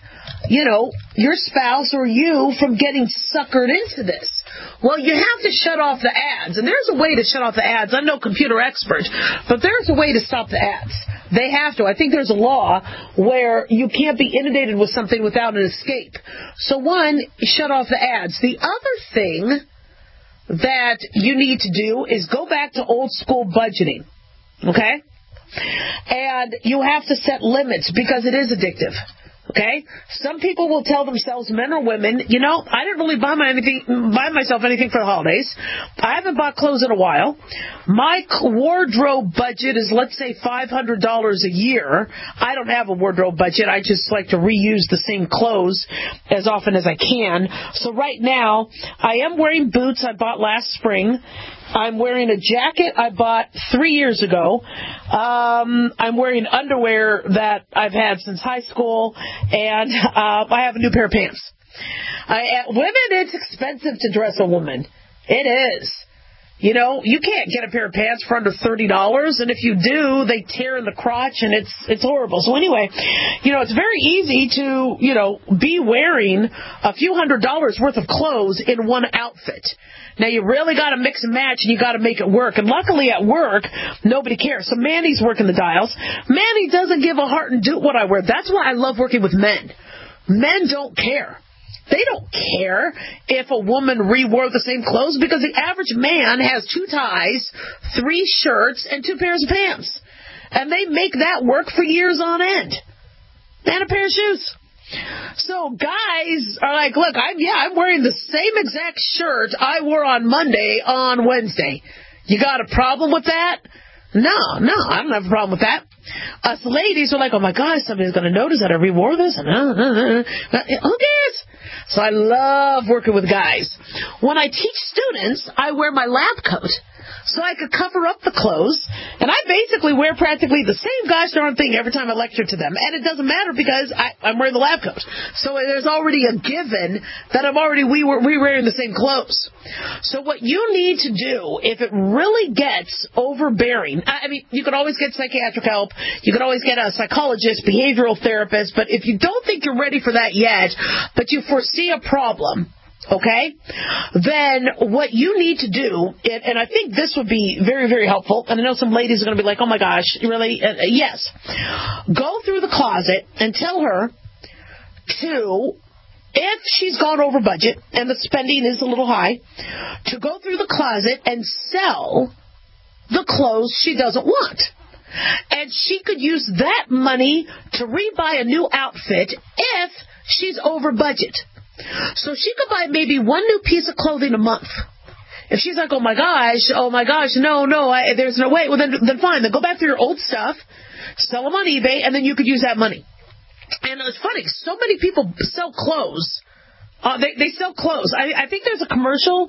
Speaker 4: your spouse or you from getting suckered into this? Well, you have to shut off the ads. And there's a way to shut off the ads. I'm no computer expert, but there's a way to stop the ads. They have to. I think there's a law where you can't be inundated with something without an escape. So one, shut off the ads. The other thing that you need to do is go back to old school budgeting. Okay? And you have to set limits because it is addictive. Okay? Some people will tell themselves, men or women, I didn't really buy myself anything for the holidays. I haven't bought clothes in a while. My wardrobe budget is, let's say, $500 a year. I don't have a wardrobe budget. I just like to reuse the same clothes as often as I can. So right now, I am wearing boots I bought last spring. I'm wearing a jacket I bought 3 years ago. I'm wearing underwear that I've had since high school, and I have a new pair of pants. Women, it's expensive to dress a woman. It is. You can't get a pair of pants for under $30, and if you do, they tear in the crotch, and it's horrible. So anyway, it's very easy to, be wearing a few $100s worth of clothes in one outfit. Now, you really got to mix and match, and you got to make it work. And luckily at work, nobody cares. So Mandy's working the dials. Mandy doesn't give a heart and doot what I wear. That's why I love working with men. Men don't care. They don't care if a woman re-wore the same clothes because the average man has 2 ties, 3 shirts, and 2 pairs of pants. And they make that work for years on end. And a pair of shoes. So guys are like, look, I'm wearing the same exact shirt I wore on Monday on Wednesday. You got a problem with that? No, I don't have a problem with that. Us ladies are like, oh my gosh, somebody's going to notice that I re-wore this. Who cares? So I love working with guys. When I teach students, I wear my lab coat so I could cover up the clothes. And I basically wear practically the same gosh darn thing every time I lecture to them. And it doesn't matter because I'm wearing the lab coat. So there's already a given that we're wearing the same clothes. So what you need to do, if it really gets overbearing, you can always get psychiatric help. You can always get a psychologist, behavioral therapist. But if you don't think you're ready for that yet, but you foresee a problem, okay, then what you need to do, and I think this would be very, very helpful, and I know some ladies are going to be like, oh my gosh, really? Yes. Go through the closet and tell her to, if she's gone over budget and the spending is a little high, to go through the closet and sell the clothes she doesn't want. And she could use that money to rebuy a new outfit if she's over budget. So she could buy maybe one new piece of clothing a month. If she's like, oh my gosh, no, there's no way, well then fine, then go back through your old stuff, sell them on eBay, and then you could use that money. And it's funny, so many people sell clothes. They sell clothes. I think there's a commercial,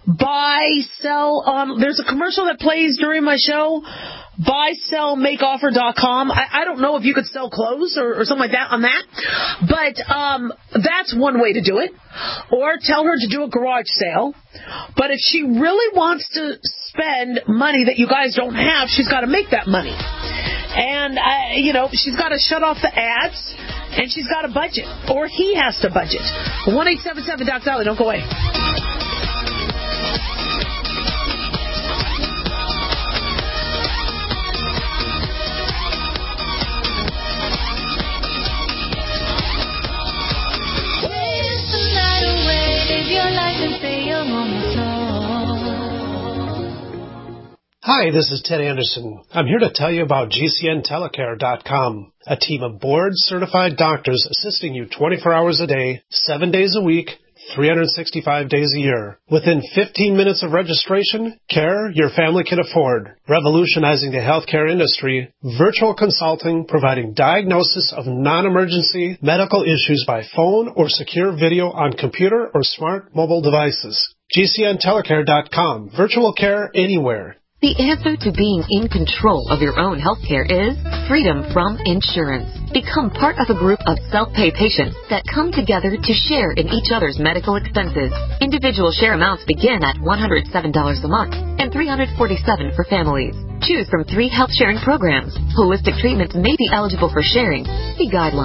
Speaker 4: there's a commercial that plays during my show, buysellmakeoffer.com. I don't know if you could sell clothes or something like that on that, but that's one way to do it. Or tell her to do a garage sale. But if she really wants to spend money that you guys don't have, she's got to make that money. And, she's got to shut off the ads, and she's got to budget. Or he has to budget. 1-877-DOC-SALLY. Don't go away.
Speaker 18: Hi, this is Ted Anderson. I'm here to tell you about GCNTelecare.com, a team of board-certified doctors assisting you 24 hours a day, 7 days a week, 365 days a year. Within 15 minutes of registration, care your family can afford. Revolutionizing the healthcare industry, virtual consulting providing diagnosis of non-emergency medical issues by phone or secure video on computer or smart mobile devices. GCNTelecare.com. Virtual care anywhere.
Speaker 19: The answer to being in control of your own healthcare is freedom from insurance. Become part of a group of self-pay patients that come together to share in each other's medical expenses. Individual share amounts begin at $107 a month and $347 for families. Choose from 3 health sharing programs. Holistic treatments may be eligible for sharing. See guidelines.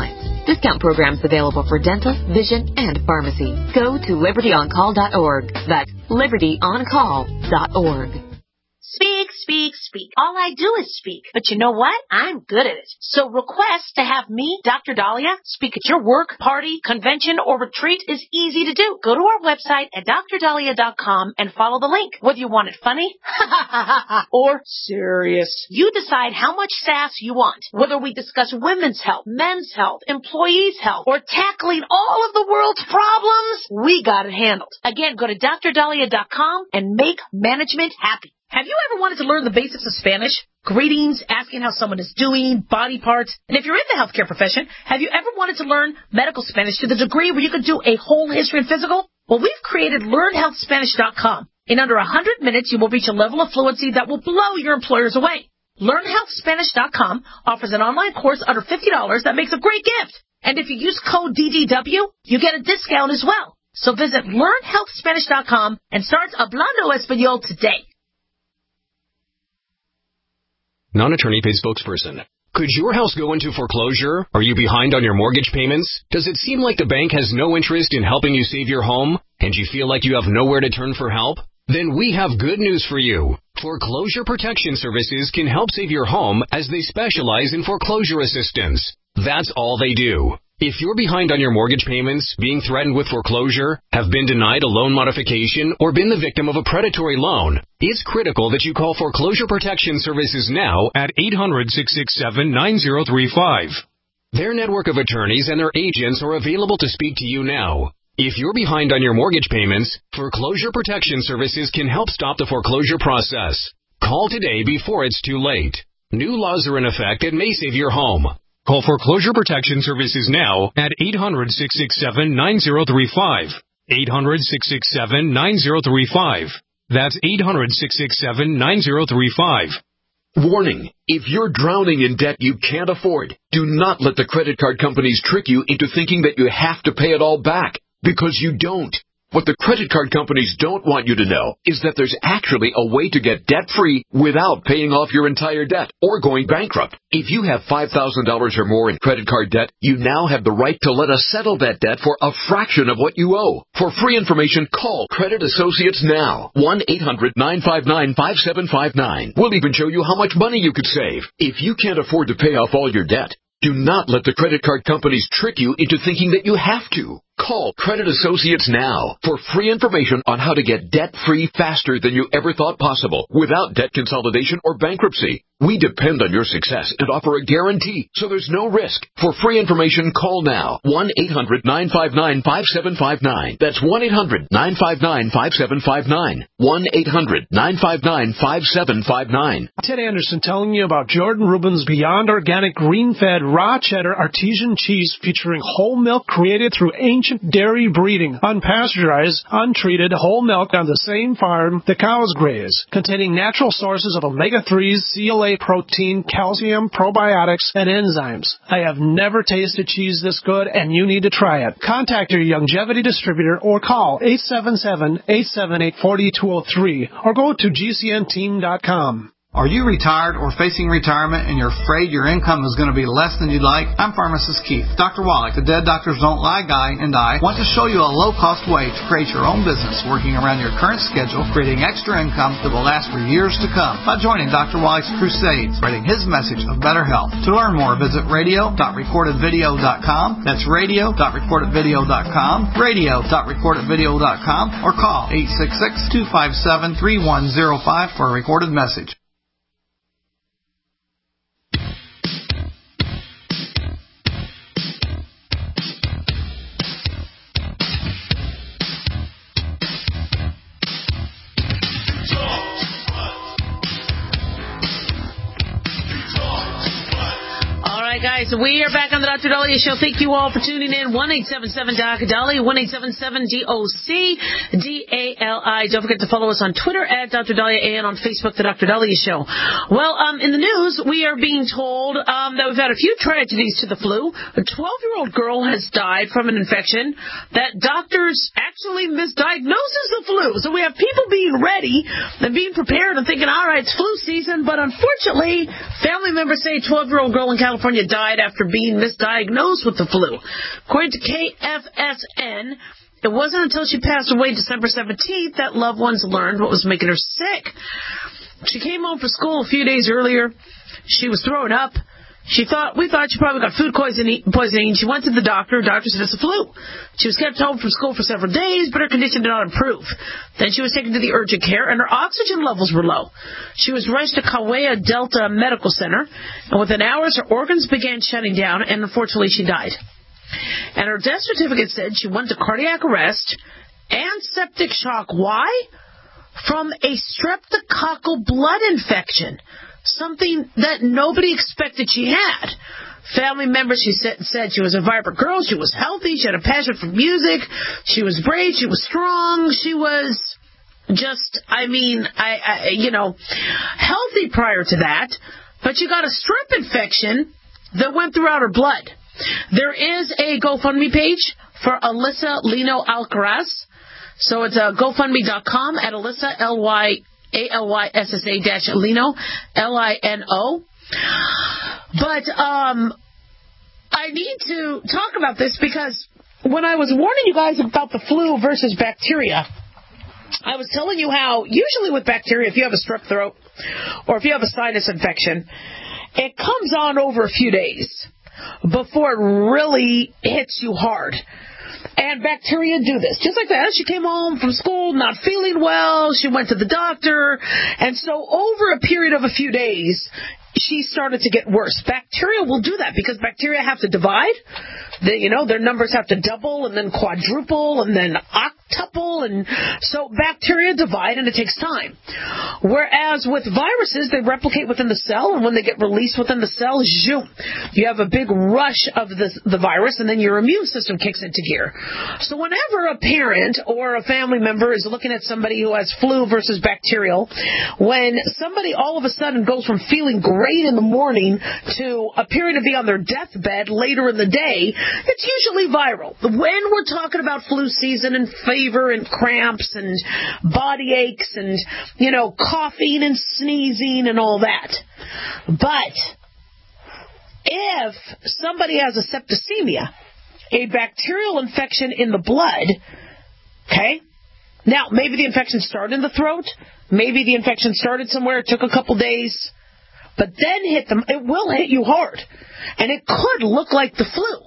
Speaker 19: Discount programs available for dental, vision, and pharmacy. Go to libertyoncall.org. That's libertyoncall.org.
Speaker 20: Speak, speak, speak. All I do is speak. But you know what? I'm good at it. So request to have me, Dr. Dahlia, speak at your work, party, convention, or retreat is easy to do. Go to our website at drdahlia.com and follow the link. Whether you want it funny or serious, you decide how much sass you want. Whether we discuss women's health, men's health, employees' health, or tackling all of the world's problems, we got it handled. Again, go to drdahlia.com and make management happy.
Speaker 4: Have you ever wanted to learn the basics of Spanish? Greetings, asking how someone is doing, body parts. And if you're in the healthcare profession, have you ever wanted to learn medical Spanish to the degree where you could do a whole history and physical? Well, we've created LearnHealthSpanish.com. In under 100 minutes, you will reach a level of fluency that will blow your employers away. LearnHealthSpanish.com offers an online course under $50 that makes a great gift. And if you use code DDW, you get a discount as well. So visit LearnHealthSpanish.com and start Hablando Español today.
Speaker 21: Non-attorney paid spokesperson. Could your house go into foreclosure? Are you behind on your mortgage payments? Does it seem like the bank has no interest in helping you save your home, and you feel like you have nowhere to turn for help? Then we have good news for you. Foreclosure Protection Services can help save your home as they specialize in foreclosure assistance. That's all they do. If you're behind on your mortgage payments, being threatened with foreclosure, have been denied a loan modification, or been the victim of a predatory loan, it's critical that you call Foreclosure Protection Services now at 800-667-9035. Their network of attorneys and their agents are available to speak to you now. If you're behind on your mortgage payments, Foreclosure Protection Services can help stop the foreclosure process. Call today before it's too late. New laws are in effect that may save your home. Call Foreclosure Protection Services now at 800-667-9035. 800-667-9035. That's 800-667-9035.
Speaker 6: Warning, if you're drowning in debt you can't afford, do not let the credit card companies trick you into thinking that you have to pay it all back, because you don't. What the credit card companies don't want you to know is that there's actually a way to get debt-free without paying off your entire debt or going bankrupt. If you have $5,000 or more in credit card debt, you now have the right to let us settle that debt for a fraction of what you owe. For free information, call Credit Associates now. 1-800-959-5759. We'll even show you how much money you could save. If you can't afford to pay off all your debt, do not let the credit card companies trick you into thinking that you have to. Call Credit Associates now for free information on how to get debt-free faster than you ever thought possible without debt consolidation or bankruptcy. We depend on your success and offer a guarantee, so there's no risk. For free information, call now. 1-800-959-5759. That's 1-800-959-5759. 1-800-959-5759.
Speaker 18: Ted Anderson telling you about Jordan Rubin's Beyond Organic Green-Fed Raw Cheddar Artesian Cheese featuring whole milk created through ancient dairy breeding, unpasteurized, untreated whole milk on the same farm the cows graze, containing natural sources of omega-3s, CLA protein, calcium, probiotics, and enzymes. I have never tasted cheese this good, and you need to try it. Contact your Longevity distributor or call 877-878-4203 or go to gcnteam.com.
Speaker 12: Are you retired or facing retirement and you're afraid your income is going to be less than you'd like? I'm Pharmacist Keith. Dr. Wallach, the Dead Doctors Don't Lie guy, and I want to show you a low-cost way to create your own business working around your current schedule, creating extra income that will last for years to come by joining Dr. Wallach's crusade, spreading his message of better health. To learn more, visit radio.recordedvideo.com. That's radio.recordedvideo.com, radio.recordedvideo.com, or call 866-257-3105 for a recorded message.
Speaker 4: Guys, we are back on the Dr. Dahlia Show. Thank you all for tuning in. 1-877-DOC-DALIA, 1-877-DOC-DALI. Don't forget to follow us on Twitter at Dr. Dahlia and on Facebook, The Dr. Dahlia Show. Well, in the news, we are being told that we've had a few tragedies to the flu. A 12-year-old girl has died from an infection that doctors actually misdiagnoses the flu. So we have people being ready and being prepared and thinking, all right, it's flu season. But unfortunately, family members say a 12-year-old girl in California died died after being misdiagnosed with the flu. According to KFSN, it wasn't until she passed away December 17th that loved ones learned what was making her sick. She came home from school a few days earlier. She was throwing up. We thought she probably got food poisoning. She went to the doctor. The doctor said it's a flu. She was kept home from school for several days, but her condition did not improve. Then she was taken to the urgent care, and her oxygen levels were low. She was rushed to Kaweah Delta Medical Center, and within hours, her organs began shutting down, and unfortunately, she died. And her death certificate said she went to cardiac arrest and septic shock. Why? From a streptococcal blood infection. Something that nobody expected she had. Family members, she said she was a vibrant girl. She was healthy. She had a passion for music. She was brave. She was strong. She was just, healthy prior to that. But she got a strep infection that went throughout her blood. There is a GoFundMe page for Alyssa Lino Alcaraz. So it's GoFundMe.com at Alyssa, ALYSSA-Lino, LINO. But I need to talk about this because when I was warning you guys about the flu versus bacteria, I was telling you how usually with bacteria, if you have a strep throat or if you have a sinus infection, it comes on over a few days before it really hits you hard. And bacteria do this. Just like that. She came home from school not feeling well. She went to the doctor. And so over a period of a few days, she started to get worse. Bacteria will do that because bacteria have to divide. Their numbers have to double and then quadruple and then octuple. And so bacteria divide and it takes time. Whereas with viruses, they replicate within the cell. And when they get released within the cell, zoom, you have a big rush of the virus and then your immune system kicks into gear. So whenever a parent or a family member is looking at somebody who has flu versus bacterial, when somebody all of a sudden goes from feeling great in the morning to appearing to be on their deathbed later in the day, it's usually viral. When we're talking about flu season and fever and cramps and body aches and, coughing and sneezing and all that. But if somebody has a septicemia, a bacterial infection in the blood, okay, now maybe the infection started in the throat, maybe the infection started somewhere, it took a couple days, but then it will hit you hard. And it could look like the flu.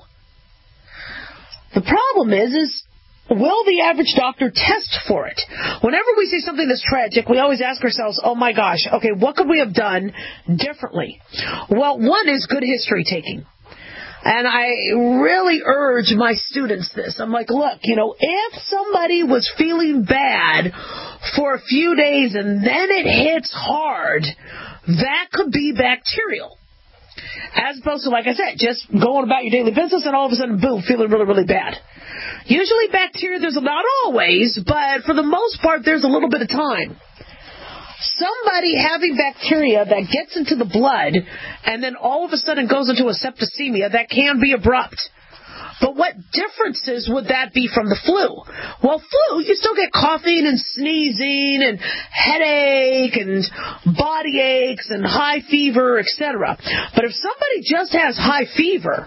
Speaker 4: The problem is will the average doctor test for it? Whenever we see something that's tragic, we always ask ourselves, oh my gosh, okay, what could we have done differently? Well, one is good history taking. And I really urge my students this. I'm like, look, if somebody was feeling bad for a few days and then it hits hard, that could be bacterial. As opposed to, like I said, just going about your daily business and all of a sudden, boom, feeling really, really bad. Usually bacteria, not always, but for the most part, there's a little bit of time. Somebody having bacteria that gets into the blood and then all of a sudden goes into a septicemia, that can be abrupt. But what differences would that be from the flu? Well, flu, you still get coughing and sneezing and headache and body aches and high fever, etc. But if somebody just has high fever,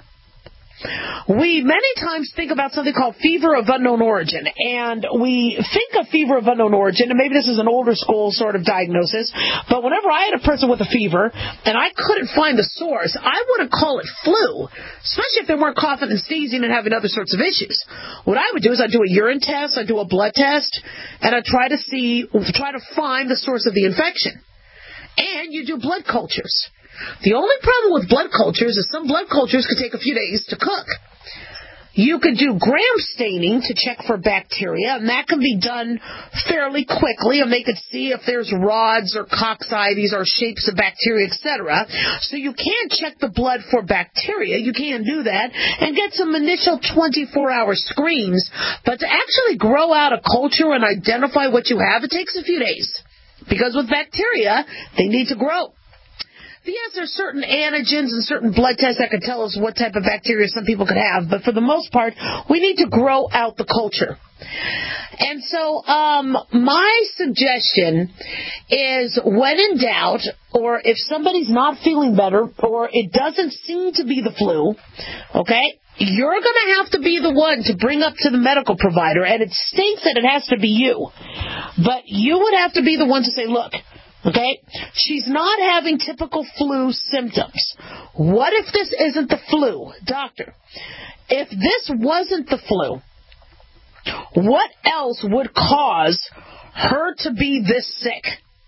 Speaker 4: we many times think about something called fever of unknown origin. And we think of fever of unknown origin, and maybe this is an older school sort of diagnosis, but whenever I had a person with a fever and I couldn't find the source, I wouldn't call it flu, especially if they weren't coughing and sneezing and having other sorts of issues. What I would do is I'd do a urine test, I'd do a blood test, and I'd try to find the source of the infection. And you do blood cultures. The only problem with blood cultures is some blood cultures could take a few days to cook. You could do gram staining to check for bacteria, and that can be done fairly quickly, and they could see if there's rods or coccides or shapes of bacteria, etc. So you can check the blood for bacteria. You can do that and get some initial 24-hour screens. But to actually grow out a culture and identify what you have, it takes a few days. Because with bacteria, they need to grow. Yes, there's certain antigens and certain blood tests that could tell us what type of bacteria some people could have, but for the most part, we need to grow out the culture. And so my suggestion is when in doubt, or if somebody's not feeling better, or it doesn't seem to be the flu, okay, you're going to have to be the one to bring up to the medical provider, and it stinks that it has to be you. But you would have to be the one to say, look, okay, she's not having typical flu symptoms. What if this isn't the flu? Doctor, if this wasn't the flu, what else would cause her to be this sick?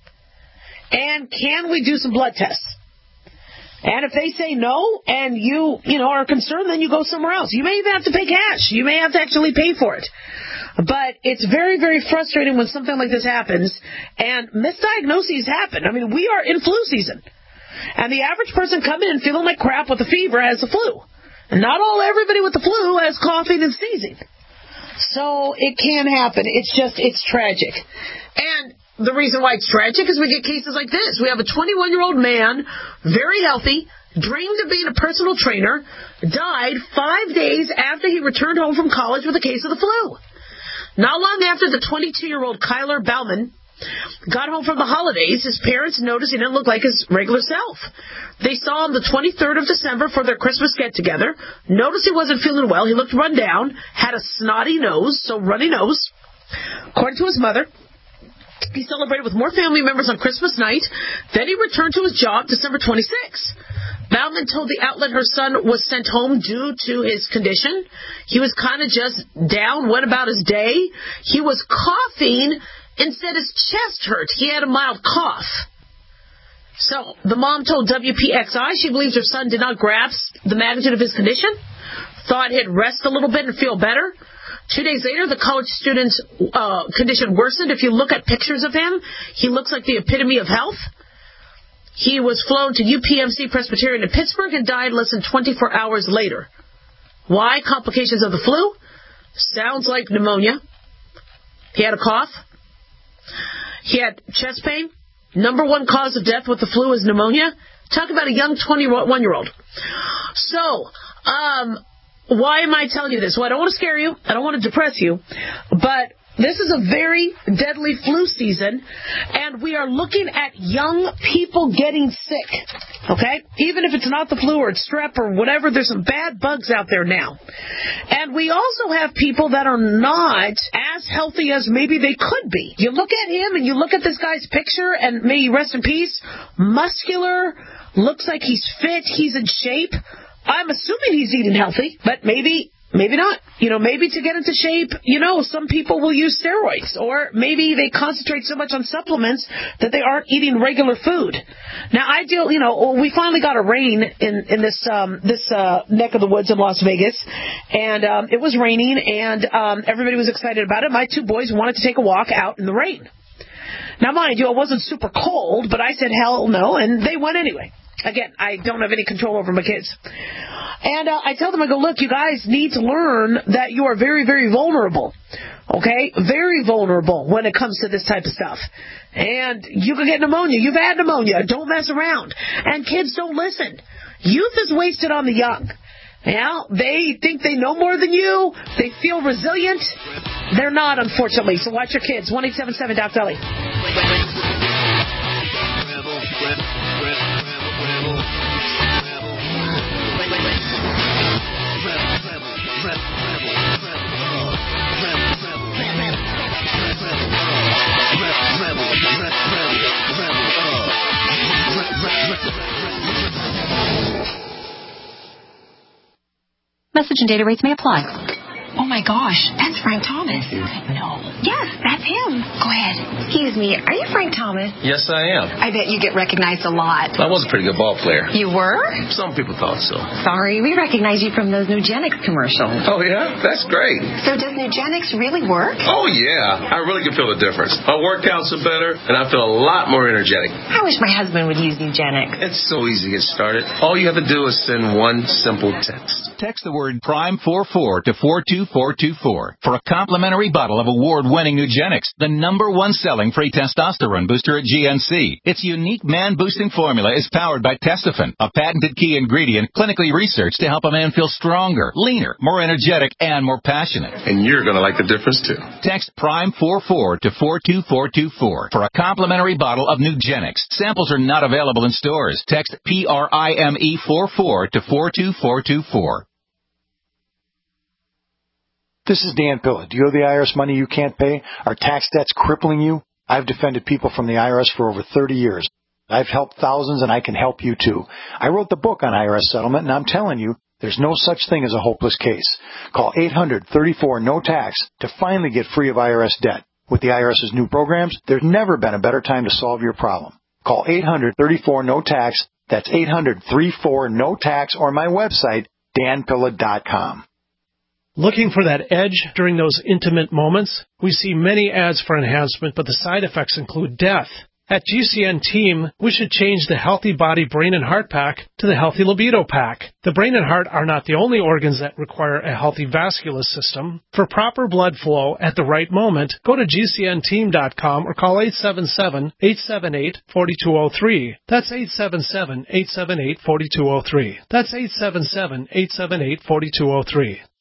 Speaker 4: And can we do some blood tests? And if they say no, and you are concerned, then you go somewhere else. You may even have to pay cash. You may have to actually pay for it. But it's very, very frustrating when something like this happens, and misdiagnoses happen. I mean, we are in flu season. And the average person coming in feeling like crap with a fever has the flu. And not everybody with the flu has coughing and sneezing. So it can happen. It's tragic. And the reason why it's tragic is we get cases like this. We have a 21-year-old man, very healthy, dreamed of being a personal trainer, died 5 days after he returned home from college with a case of the flu. Not long after the 22-year-old Kyler Bauman got home from the holidays, his parents noticed he didn't look like his regular self. They saw him the 23rd of December for their Christmas get-together, noticed he wasn't feeling well, he looked run down, had a snotty nose, so runny nose. According to his mother, he celebrated with more family members on Christmas night. Then he returned to his job December 26th. Bauman told the outlet her son was sent home due to his condition. He was kind of just down, went about his day. He was coughing and said his chest hurt. He had a mild cough. So the mom told WPXI she believes her son did not grasp the magnitude of his condition, thought he'd rest a little bit and feel better. 2 days later, the college student's condition worsened. If you look at pictures of him, he looks like the epitome of health. He was flown to UPMC Presbyterian in Pittsburgh and died less than 24 hours later. Why? Complications of the flu. Sounds like pneumonia. He had a cough. He had chest pain. Number one cause of death with the flu is pneumonia. Talk about a young 21-year-old. So, why am I telling you this? Well, I don't want to scare you. I don't want to depress you. But this is a very deadly flu season, and we are looking at young people getting sick, okay? Even if it's not the flu or it's strep or whatever, there's some bad bugs out there now. And we also have people that are not as healthy as maybe they could be. You look at him and you look at this guy's picture, and may he rest in peace, muscular, looks like he's fit, he's in shape. I'm assuming he's eating healthy, but maybe not. Maybe to get into shape, some people will use steroids, or maybe they concentrate so much on supplements that they aren't eating regular food. Now, we finally got a rain in this neck of the woods in Las Vegas, and it was raining, and everybody was excited about it. My two boys wanted to take a walk out in the rain. Now, mind you, it wasn't super cold, but I said hell no, and they went anyway. Again, I don't have any control over my kids. And I tell them, I go, look, you guys need to learn that you are very, very vulnerable. Okay? Very vulnerable when it comes to this type of stuff. And you can get pneumonia. You've had pneumonia. Don't mess around. And kids don't listen. Youth is wasted on the young. They think they know more than you. They feel resilient. They're not, unfortunately. So watch your kids. 1-877-DOC-DOLLY.
Speaker 15: Message and data rates may apply. Oh my gosh, that's Frank Thomas. No. Yes, that's him. Go ahead. Excuse me, are you Frank Thomas?
Speaker 16: Yes, I am.
Speaker 15: I bet you get recognized a lot.
Speaker 16: I was a pretty good ball player.
Speaker 15: You were?
Speaker 16: Some people thought so.
Speaker 15: Sorry, we recognize you from those Nugenix commercials.
Speaker 16: Oh, yeah? That's great.
Speaker 15: So does Nugenix really work?
Speaker 16: Oh, yeah. I really can feel the difference. My workouts are better, and I feel a lot more energetic.
Speaker 15: I wish my husband would use Nugenix.
Speaker 16: It's so easy to get started. All you have to do is send one simple text.
Speaker 17: Text the word PRIME44 to 42424 for a complimentary bottle of award-winning Nugenics, the #1 selling free testosterone booster at GNC. Its unique man-boosting formula is powered by Testofen, a patented key ingredient clinically researched to help a man feel stronger, leaner, more energetic, and more passionate.
Speaker 16: And you're going to like the difference, too.
Speaker 17: Text PRIME44 to 42424 for a complimentary bottle of Nugenics. Samples are not available in stores. Text PRIME44 to 42424.
Speaker 1: This is Dan Pilla. Do you owe the IRS money you can't pay? Are tax debts crippling you? I've defended people from the IRS for over 30 years. I've helped thousands, and I can help you, too. I wrote the book on IRS settlement, and I'm telling you, there's no such thing as a hopeless case. Call 800-34-NO-TAX to finally get free of IRS debt. With the IRS's new programs, there's never been a better time to solve your problem. Call 800-34-NO-TAX. That's 800-34-NO-TAX, or my website, danpilla.com.
Speaker 18: Looking for that edge during those intimate moments? We see many ads for enhancement, but the side effects include death. At GCN Team, we should change the Healthy Body, Brain, and Heart Pack to the Healthy Libido Pack. The brain and heart are not the only organs that require a healthy vascular system. For proper blood flow at the right moment, go to GCNteam.com or call 877-878-4203. That's 877-878-4203. That's 877-878-4203.